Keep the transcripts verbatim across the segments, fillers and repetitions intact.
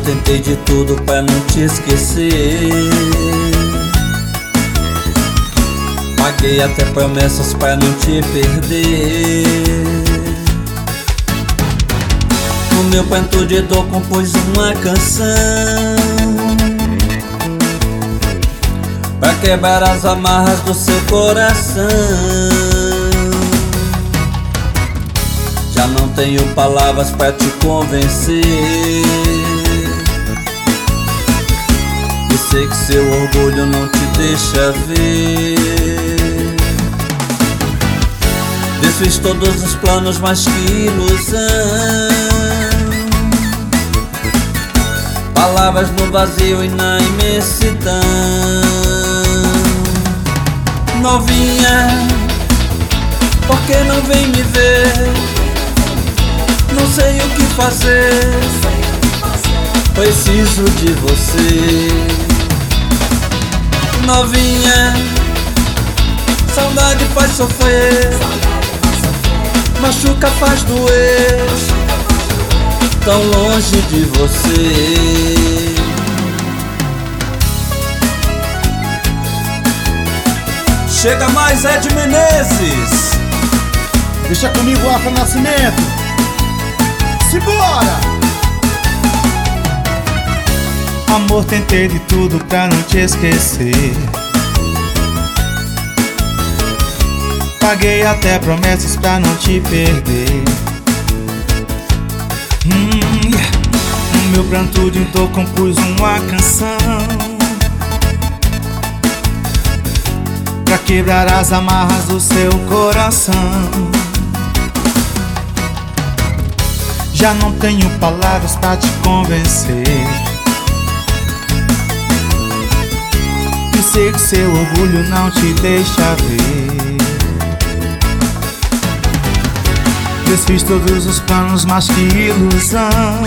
tentei de tudo pra não te esquecer. Paguei até promessas pra não te perder. No meu pranto de dor compus uma canção pra quebrar as amarras do seu coração. Já não tenho palavras pra te convencer, e sei que seu orgulho não te deixa ver. Desfiz todos os planos, mas que ilusão. Palavras no vazio e na imensidão. Novinha, por que não vem me ver? Não sei o que fazer, preciso de você. Novinha, saudade faz sofrer, machuca, faz doer, tão longe de você. Chega mais, Ed Menezes. Deixa comigo, Afro Nascimento. Simbora! Amor, tentei de tudo pra não te esquecer. Paguei até promessas pra não te perder. hum, No meu pranto de dor compus uma canção pra quebrar as amarras do seu coração. Já não tenho palavras pra te convencer, e sei que seu orgulho não te deixa ver. Desfiz todos os planos, mas que ilusão.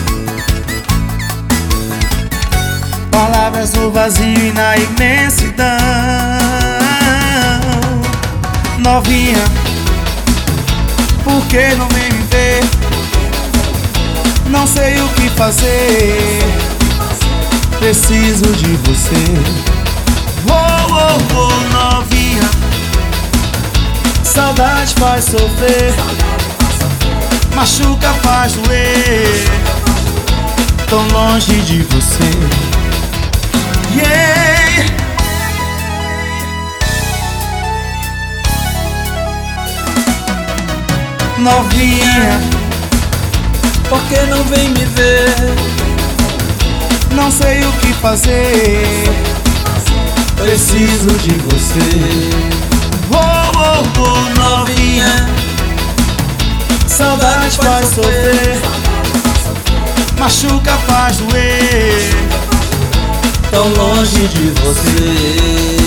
Palavras no vazio e na imensidão. Novinha, por que não vem me ver? Não sei o que fazer, preciso de você. Oh, oh, oh, novinha, saudade faz sofrer, machuca, faz doer, tão longe de você. Yeah! Novinha, por que não vem me ver? não sei o que fazer, Preciso de você. oh, oh, oh, novinha, saudade faz sofrer, machuca, faz doer, tão longe de você.